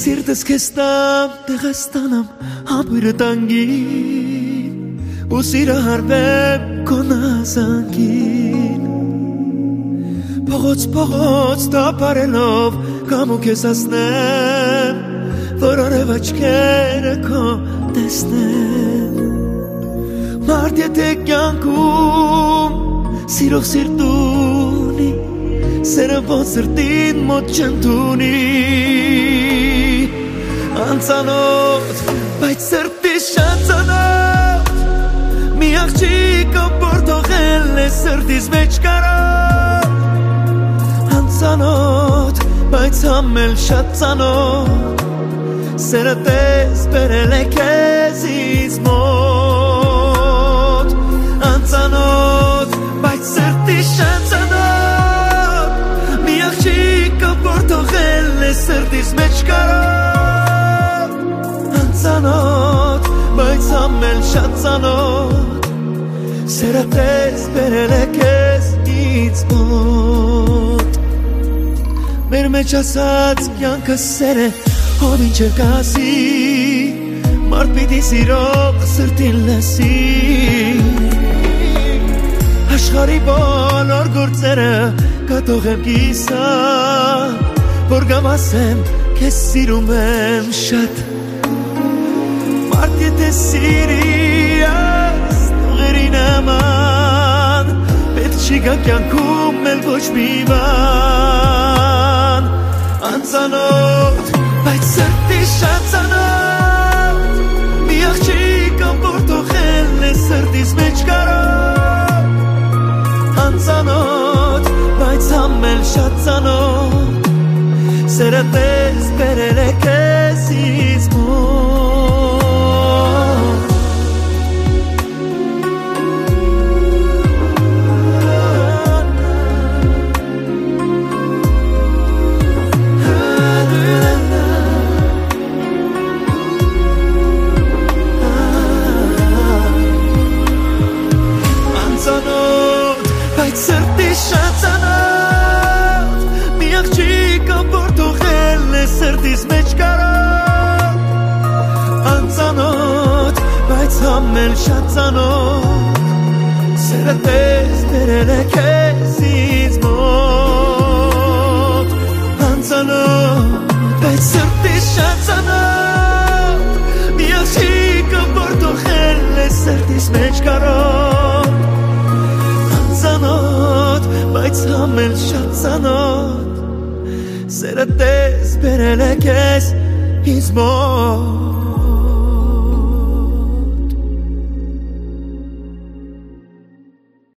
սիրտս քեզ տամ տեղստանամ ապրը տանգին ու սիրահարվեմ քո նազանգին Փողոց տապարելով կամ ու քեզ ասնեմ որ արև աչքերը քո տեսնեմ Մարդ եթե կյանքում սիրող սիրտ ունի Սերը ոնց սրտին մոտ չընդունի Անծանոթ, բայց սրտի շատ ծանոթ Մի աղջիկ որ թողել է սրտիս մեջ կարոտ Անծանոթ, բայց համել շատ ծանոթ Սերը տես բերել է քեզ ինձ մոտ Անծանոթ, բայց սրտի շատ ծանոթ Մի աղջիկ որ թողել է սրտիս մեջ կարոտ Անծանոթ, բայց համել շատ ծանոթ Սերը տես բերել է քեզ ինձ մոտ Մեր մեջ ասած կյանքը սեր է Ով ինչ է կասի Մարդ պիտի սիրող սրտին լսի Աշխարի բոլոր գործերը կատողեմ կիսա Որ գամ ասեմ քեզ սիրում եմ շատ Մարդ եթե սիրի աս տողերի նման Պետք չի գա կյանքում էլ ոչ մի բան Անծանոթ Բայց սրտի շատ ծանոթ Մի աղջիկ որ թողել է սրտիս մեջ կարոտ Անծանոթ, բայց համել շատ ծանոթ Սերը տես բերել է քեզ ինձ մոտ Սրտի շատ ծանոթ Մի աղջիկ որ թողել է սրտիս մեջ կարոտ Անծանոթ, բայց համել շատ ծանոթ Սերը տես բերել է քեզ ինձ մոտ Անծանոթ, բայց սրտի շատ ծանոթ Մի աղջիկ որ թողել է սրտիս մեջ կարոտ Անծանոթ, բայց համել շատ ծանոթ Սերը տես բերել է քեզ ինձ մոտ